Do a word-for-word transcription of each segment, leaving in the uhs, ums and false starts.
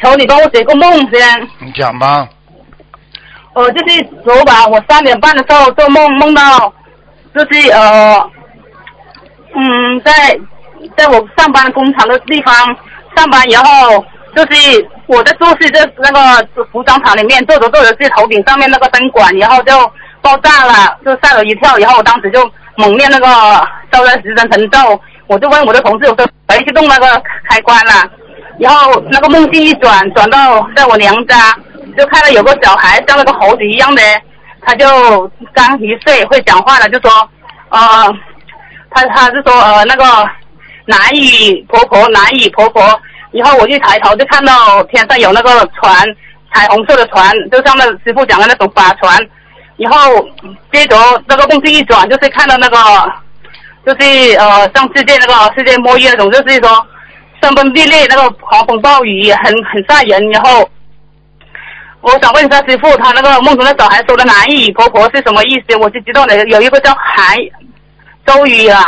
求你帮我解个梦先。 你讲吧。 呃，就是昨晚我三点半的时候做梦，梦到就是呃，嗯，在在我上班工厂的地方上班，然后就是我在做事，在那个服装厂里面做着做着，是头顶上面那个灯管，然后就爆炸了，就吓了一跳，然后我当时就猛念那个烧热十声神咒，我就问我的同事，我说谁去动那个开关了？然后那个梦境一转，转到在我娘家。就看到有个小孩像那个猴子一样的，他就刚一岁会讲话了，就说，呃，他他是说呃那个南雨婆婆南雨婆婆，然后我一抬头就看到天上有那个船，彩虹色的船，就像那师傅讲的那种法船，然后接着那个梦境一转，就是看到那个就是呃像世界那个世界末日那种，就是说山崩地裂那个狂风暴雨很很吓人，然后。我想问一下师傅，他那个梦中的小孩说的南语婆婆是什么意思？我就知道了，有一个叫韩周瑜啊。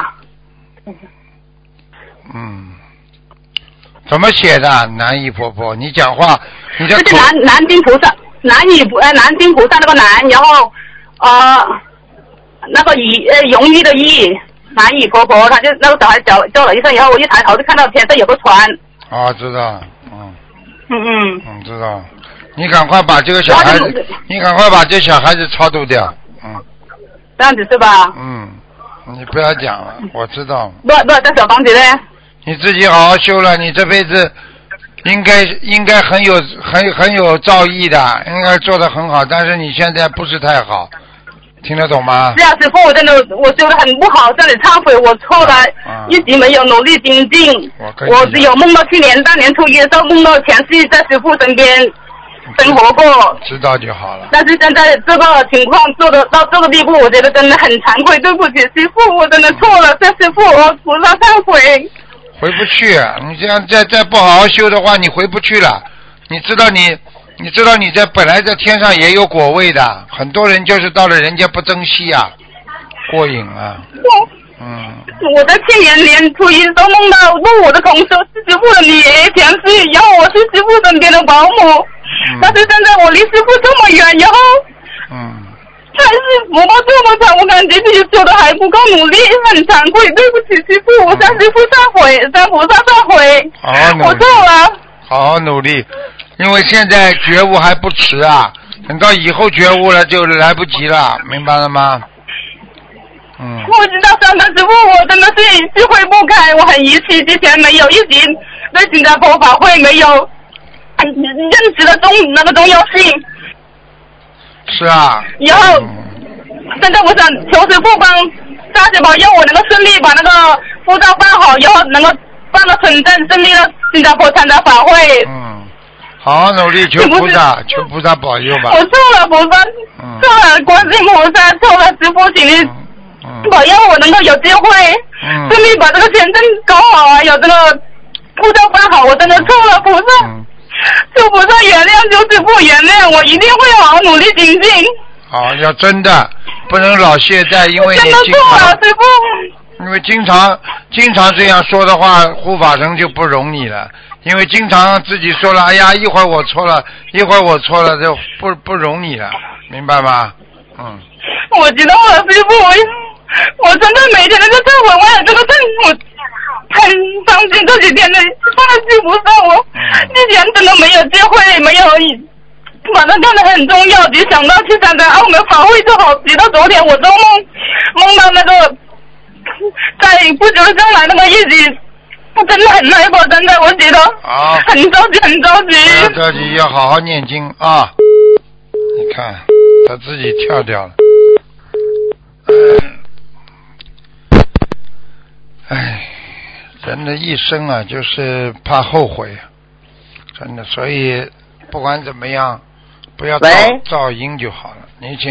嗯，怎么写的？南语婆婆，你讲话，你的就是南南京菩萨，南语呃南京菩萨那个南，然后呃那个雨呃容易的易，南语婆婆，他就那个小孩叫叫了一声，然后我一抬头就看到天上有个船。 哦，知道，嗯。 嗯嗯。 嗯，知道。你赶快把这个小孩子，你赶快把这小孩子超度掉，嗯。 这样子是吧？ 嗯，你不要讲了，我知道。 不不，这小房子呢？ 你自己好好修了，你这辈子应该应该很有很很有造诣的，应该做得很好，但是你现在不是太好，听得懂吗？ 是啊，师傅，我真的我修得很不好，向你忏悔，我错了，啊、一直没有努力精进。我我只有梦到去年大年初一的时候梦到前世在师傅身边。生活过， 知道就好了。 但是现在这个情况做得到这个地步，我觉得真的很惭愧，对不起师父，我真的错了，向师父我菩萨忏悔。 回不去，你这样再再不好好修的话，你回不去了。你知道你，你知道你在本来在天上也有果位的，很多人就是到了人家不珍惜啊，过瘾啊。嗯。 我在去年年初一都梦到录我的同事是师父的女儿前世，然后我是师父身边的保姆。嗯、但是现在我离师傅这么远，然后，嗯，还是佛法这么长，我感觉自己做的还不够努力，很惭愧，对不起师傅，我向师傅忏悔，向菩萨忏悔， 好好努力， 我错了， 好好努力，因为现在觉悟还不迟啊，等到以后觉悟了就来不及了，明白了吗？嗯， 我知道，上的师傅，我真的是智慧不开，我很遗弃，之前没有一直对新加坡法会没有。认识的重那个重要性是啊， 然后、嗯、现在我想求师父帮大家保佑我能够顺利把那个护照办好，然后能够办到深圳顺利到新加坡参加法会。 嗯，好好努力，求菩萨，求菩萨保佑吧。 我错了，菩萨，嗯、错了，观世音菩萨，错了，师父，请您、嗯嗯、保佑我能够有机会顺、嗯、利把这个签证搞好啊，有这个护照办好，我真的错了，菩萨。嗯求菩萨原谅，求师父原谅，我一定会好好努力精进。 好，要真的，不能老懈怠，因为你真的错了，师父。 因为经常经常这样说的话，护法神就不容你了。因为经常自己说了，哎呀，一会儿我错了，一会儿我错了，就不不容你了，明白吗？嗯。 我知道了，师父，我我真的每天都在忏悔，我也这个证我。很伤心，这几天的放在记不上我，之前真的没有机会，没有把它看得很重要，只想到去参加澳门法会就好。直到昨天我做梦，梦到那个在不久的将来那个日子，我真的很难过，真的，我觉得很着急，很着急。 不要着急，要好好念经啊！你看，他自己跳掉了。唉。人的一生啊，就是怕后悔，真的，所以不管怎么样，不要造造因就好了。你请。